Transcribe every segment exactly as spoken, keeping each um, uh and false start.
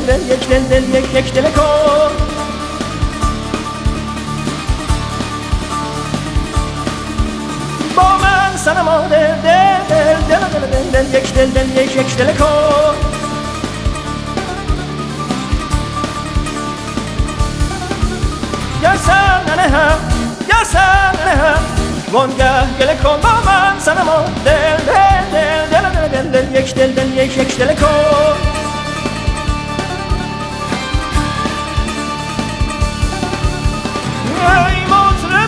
دل یک دل دل یک یک دل کن با من صنما دل دل دل دل دل دل یک دل دل یک یک دل کن گرسن ننهم گرسن ننهم وانگه گله کن با من صنما دل دل دل دل دل دل یک دل دل یک یک دل کن ای مطرب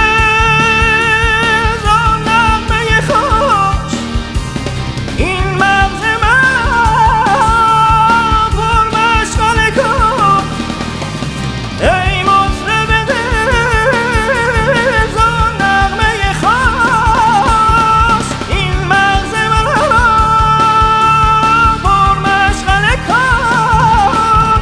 دل آن نغمه خوش این مغز من پر مشغله کن ای مطرب دل آن نغمه خوش این مغز من پر مشغله کن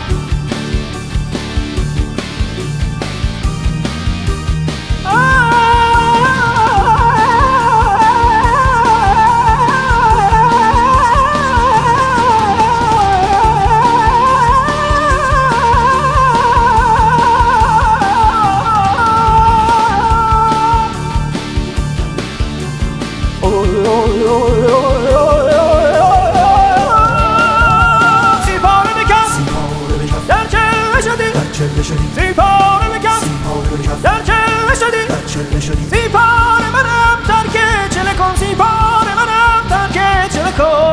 سیپاره بکن در چله شدی سیپاره منم ترک چله کن سیپاره منم ترک چله کن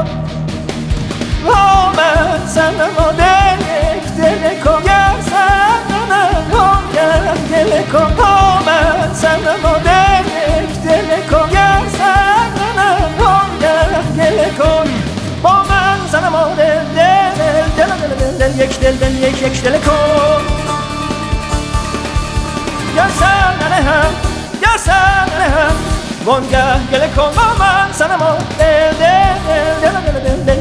آمد صنما دل یک دل کن گرسن ننهم دل کن آمد صنما دل یک دل کن گرسن ننهم دل کن با من صنما دل دل دل دل دل یک دل دل یک یک دل کن گرسن ننهم گرسن ننهم وانگه گله کن با من صنما دل دل دل دل دل